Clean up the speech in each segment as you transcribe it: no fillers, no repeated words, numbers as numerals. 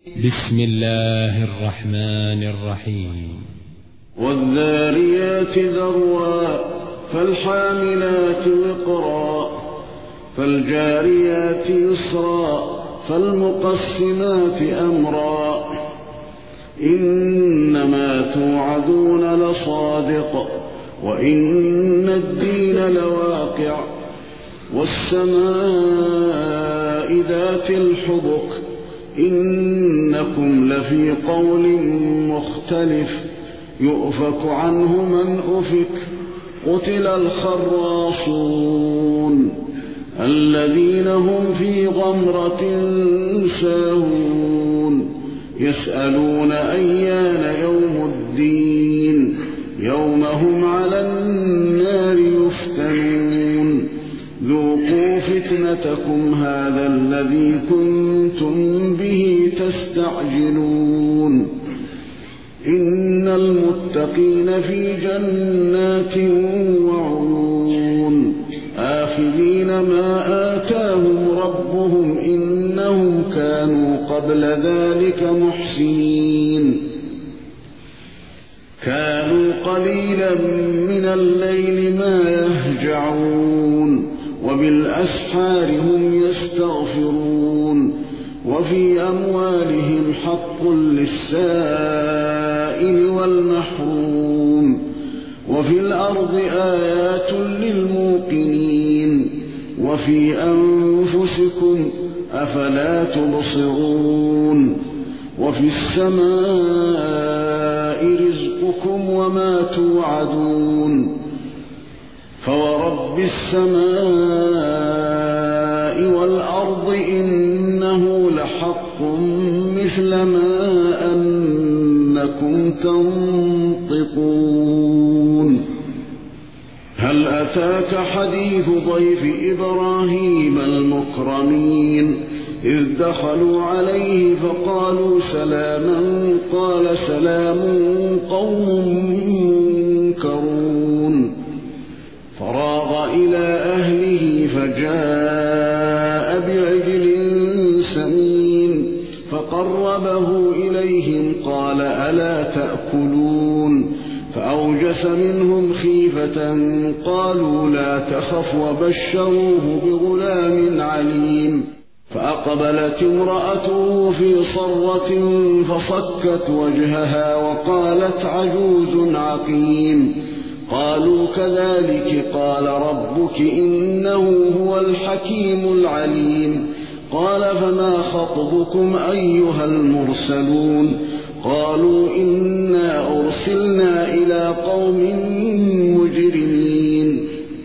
بسم الله الرحمن الرحيم. والذاريات ذروا فالحاملات وقرا فالجاريات يسرا فالمقسمات أمرا إنما توعدون لصادق وإن الدين لواقع والسماء ذات الحبك إنكم لفي قول مختلف يؤفك عنه من أفك قتل الخراصون الذين هم في غمرة ساهون يسألون أيان يوم الدين يوم هم على النار يفتنون ذوقوا فتنتكم هذا الذي كنتم به تستعجلون إن المتقين في جنات وعيون آخذين ما آتاهم ربهم إنهم كانوا قبل ذلك محسنين كانوا قليلا من الليل ما يهجعون وبالأسحار هم يستغفرون وفي أموالهم حق للسائل والمحروم وفي الأرض آيات للموقنين وفي أنفسكم أفلا تبصرون وفي السماء رزقكم وما توعدون فورب السماء والأرض إنه لحق مثل ما أنكم تنطقون هل أتاك حديث ضيف إبراهيم المكرمين إذ دخلوا عليه فقالوا سلاما قال سلام قوم منكرون فراغ إلى أهله فجاء بعجل سمين فقربه إليهم قال ألا تأكلون فأوجس منهم خيفة قالوا لا تخف وبشروه بغلام عليم فأقبلت امرأته في صرة فصكت وجهها وقالت عجوز عقيم قالوا كذلك قال ربك إنه هو الحكيم العليم قال فما خطبكم أيها المرسلون قالوا إنا أرسلنا إلى قوم مجرمين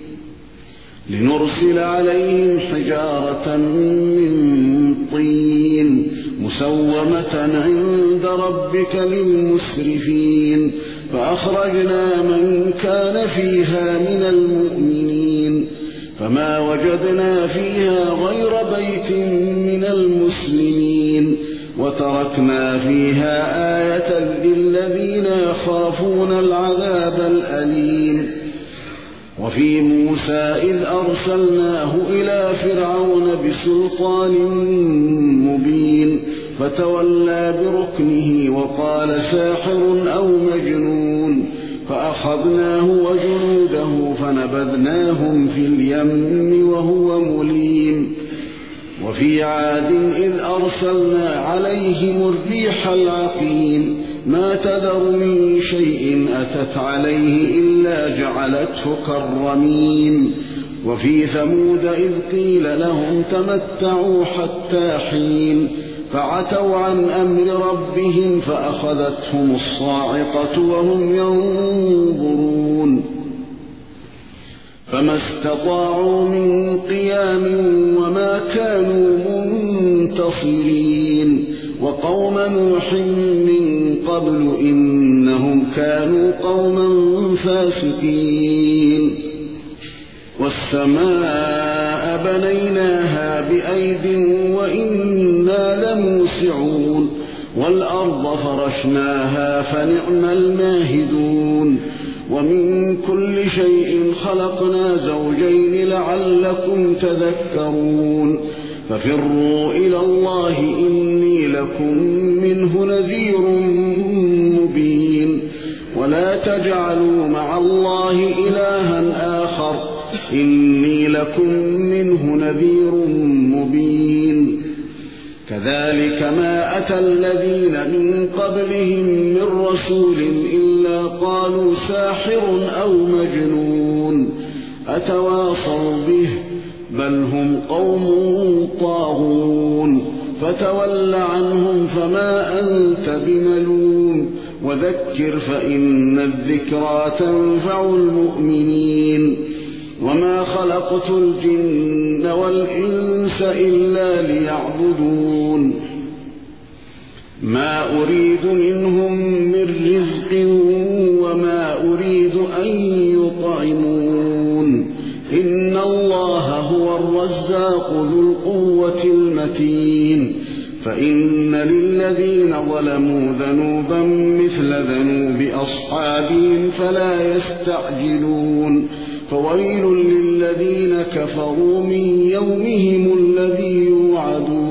لنرسل عليهم حجارة من طين مسومة عند ربك للمسرفين فأخرجنا من كان فيها من المؤمنين فما وجدنا فيها غير بيت من المسلمين وتركنا فيها آية للذين يخافون العذاب الأليم وفي موسى إذ أرسلناه إلى فرعون بسلطان مبين فتولى بركنه وقال ساحر أو مجنون فأخذناه وجنوده فنبذناهم في اليم وهو مليم وفي عاد إذ أرسلنا عليهم الريح العقيم ما تذر من شيء أتت عليه إلا جعلته كالرميم وفي ثمود إذ قيل لهم تمتعوا حتى حين فعتوا عن أمر ربهم فأخذتهم الصاعقة وهم ينظرون فما استطاعوا من قيام وما كانوا منتصرين وقوم نوح من قبل إنهم كانوا قوما فاسقين والسماء بنيناها بأيد وإنا لموسعون والأرض فرشناها فنعم الماهدون ومن كل شيء خلقنا زوجين لعلكم تذكرون ففروا إلى الله إني إني لكم منه نذير مبين ولا تجعلوا مع الله إلها آخر إني لكم منه نذير مبين كذلك ما أتى الذين من قبلهم من رسول إلا قالوا ساحر أو مجنون أتواصوا به بل هم قوم طاغون فتول عنهم فما أنت بملوم وذكر فإن الذكرى تنفع المؤمنين وما خلقت الجن والإنس إلا ليعبدون ما أريد منهم من رزق وما أريد أن يطعمون إن الله هو الرزاق ذو القوة المتين فإن للذين ظلموا ذنوبا مثل ذنوب أصحابهم فلا يستعجلون فويل للذين كفروا من يومهم الذي يوعدون